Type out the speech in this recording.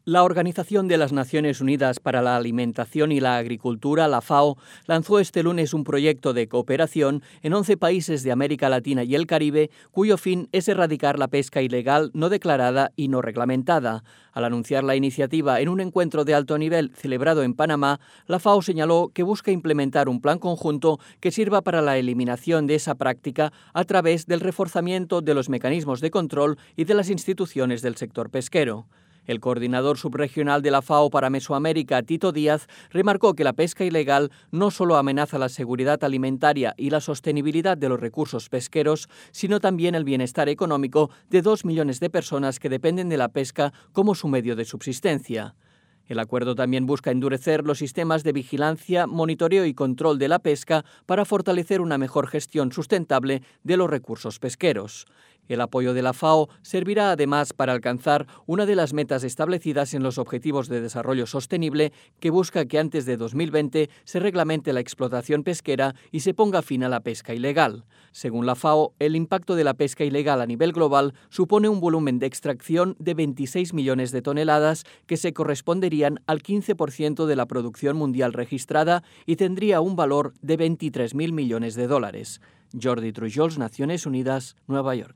La Organización de las Naciones Unidas para la Alimentación y la Agricultura, la FAO, lanzó este lunes un proyecto de cooperación en 11 países de América Latina y el Caribe, cuyo fin es erradicar la pesca ilegal, no declarada y no reglamentada. Al anunciar la iniciativa en un encuentro de alto nivel celebrado en Panamá, la FAO señaló que busca implementar un plan conjunto que sirva para la eliminación de esa práctica a través del reforzamiento de los mecanismos de control y de las instituciones del sector pesquero. El coordinador subregional de la FAO para Mesoamérica, Tito Díaz, remarcó que la pesca ilegal no solo amenaza la seguridad alimentaria y la sostenibilidad de los recursos pesqueros, sino también el bienestar económico de 2 millones de personas que dependen de la pesca como su medio de subsistencia. El acuerdo también busca endurecer los sistemas de vigilancia, monitoreo y control de la pesca para fortalecer una mejor gestión sustentable de los recursos pesqueros. El apoyo de la FAO servirá además para alcanzar una de las metas establecidas en los Objetivos de Desarrollo Sostenible, que busca que antes de 2020 se reglamente la explotación pesquera y se ponga fin a la pesca ilegal. Según la FAO, el impacto de la pesca ilegal a nivel global supone un volumen de extracción de 26 millones de toneladas, que se corresponderían al 15% de la producción mundial registrada y tendría un valor de 23.000 millones de dólares. Jordi Trujols, Naciones Unidas, Nueva York.